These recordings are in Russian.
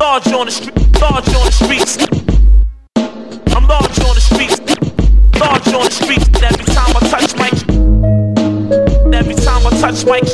large on the street, large on the streets. I'm large on the streets, large on the streets. Every time I touch mic, every time I touch mic,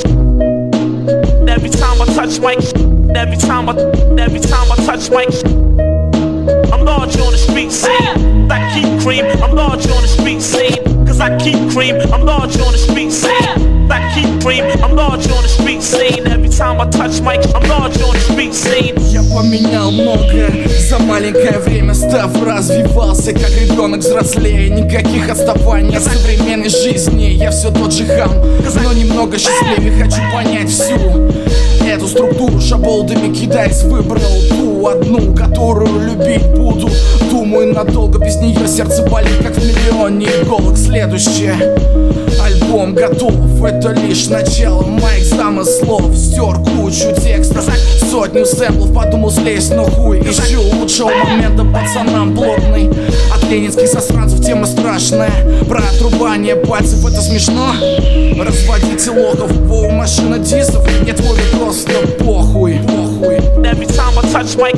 every time I touch mic, every time I touch mic. I'm large on the street scene. I keep cream. I'm large on the street scene. Cause I keep cream. I'm large on the street scene. I keep cream. I'm large on the street scene. Every time I touch mic, I'm large on the street scene. Я поменял многое за маленькое время, став развивался, как ребенок взрослее. Никаких отставаний от современной жизни. Я все тот же хам, но немного счастливее. Хочу понять всю эту структуру, шаболдами кидаясь, выбрал ту одну, которую любить буду. Думаю, надолго без нее сердце болит, как в миллионе иголок. Следующее, альбом готов, это лишь начало моих замыслов. Стер кучу текстов, сотню сэмплов, подумал слезть, но хуй. Ищу лучшего момента пацанам плотный. От ленинских засранцев тема страшная. Про отрубание пальцев это смешно. Разводите лохов, воу, машина дисов. Мне твой просто похуй, похуй. Every time I touch mic,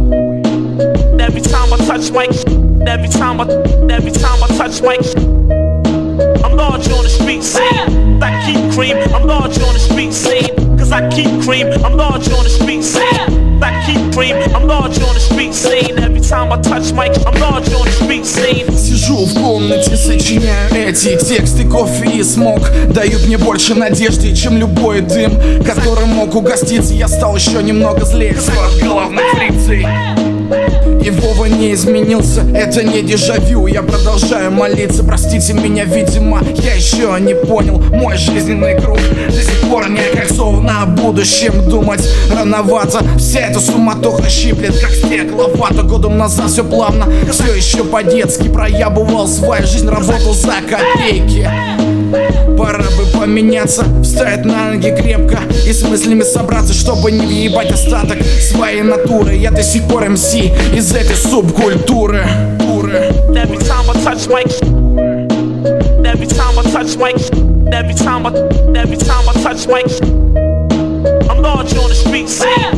every time I touch mic, every time I touch mic. I'm large on the street scene. I keep cream. I'm large on the street scene. Cause I keep cream. I'm large on the street scene. I keep cream. I'm large on the street scene. Every time I touch mic, I'm large on the street scene. Сижу в комнате, сочиняю эти тексты. Кофе и смог дают мне больше надежды, чем любой дым, который мог угоститься. Я стал еще немного злее от головных фрикций. И Вова не изменился, это не дежавю. Я продолжаю молиться, простите меня, видимо, я еще не понял мой жизненный круг. До сих пор не окольцован, о будущем думать рановато. Вся эта суматоха щиплет, как стекло вата. Годом назад все плавно, все еще по-детски проябывал свою жизнь, работал за копейки. Пора бы поменяться, встать на ноги крепко и с мыслями собраться, чтобы не въебать остаток своей натуры. Я до сих пор МС из этой субкультуры. Every time I touch mic, every time I touch mic, every time I touch mic. I'm large on the street scene.